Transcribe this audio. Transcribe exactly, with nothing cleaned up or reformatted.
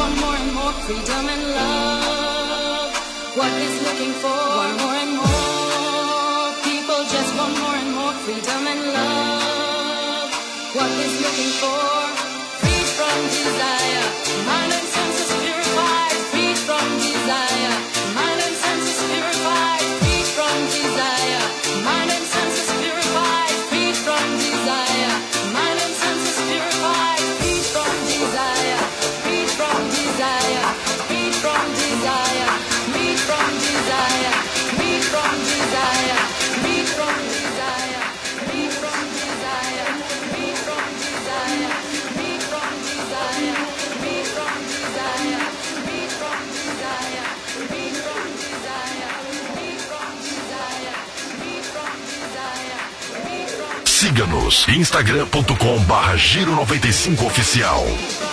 want more and more freedom and love. What is looking for? Want more and more. People just want more and more freedom and love. What is looking for? Free from desire. Mind and senses purified. Free from desire. Mind and senses purified. Free from desire. Mind and senses purified. Free from desire. Mind and senses purified. Free from desire. Free from desire. Free from desire. Free from desire. Free from desire. Free from desire. Free from desire. Free from desire. Free from desire. Free from desire. Free from desire. Free from desire. Free from desire. Free from desire. Free from. Siga-nos instagram ponto com barra Giro noventa e cinco oficial.